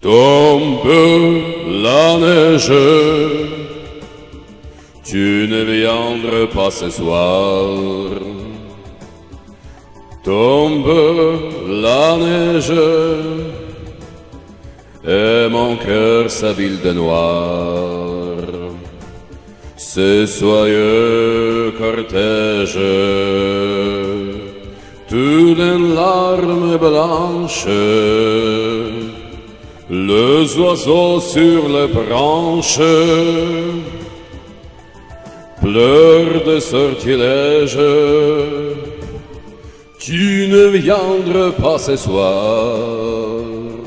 Tombe la neige, tu ne viendras pas ce soir. Tombe la neige, et mon cœur s'habille de noir. Ce soyeux cortège, tout en larmes blanches, les oiseaux sur les branches pleurent de sortilège. Tu ne viendras pas ce soir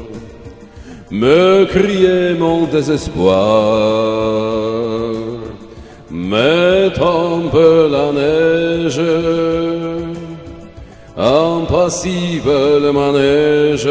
me crier mon désespoir. Mais tombe la neige, impassible le manège.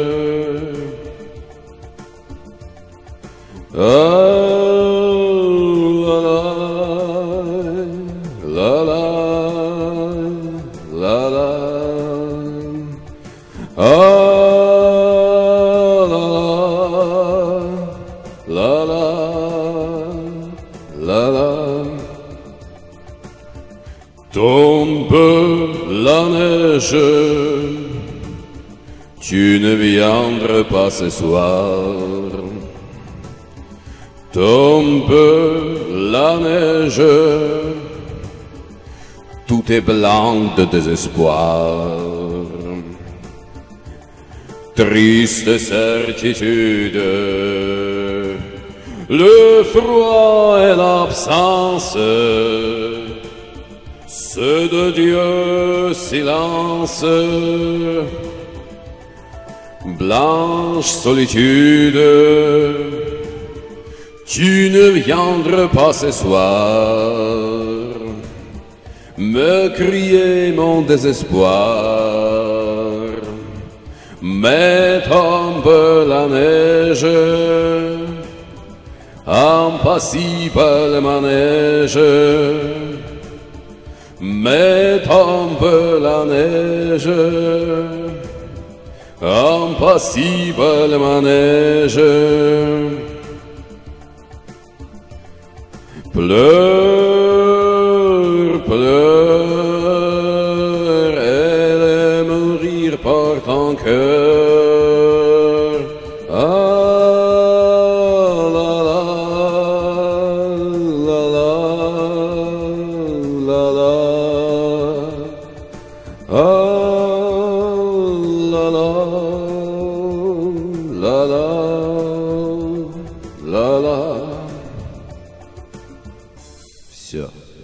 Tombe la neige, tu ne viendras pas ce soir. Tombe la neige, tout est blanc de désespoir. Triste certitude, le froid et l'absence, ce de Dieu silence, blanche solitude. Tu ne viendras pas ce soir me crier mon désespoir. Mais tombe la neige, impassible le manège. Mais tombe la neige, impassible le manège. Pleure, pleure, elle est mourir par ton cœur. Ah la la, la la, la la. Ah la la, la la, la la. Все.